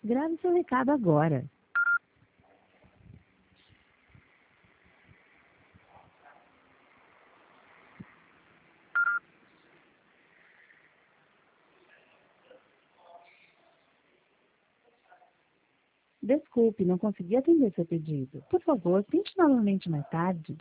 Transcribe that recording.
Grave seu recado agora. Desculpe, não consegui atender seu pedido. Por favor, tente novamente mais tarde.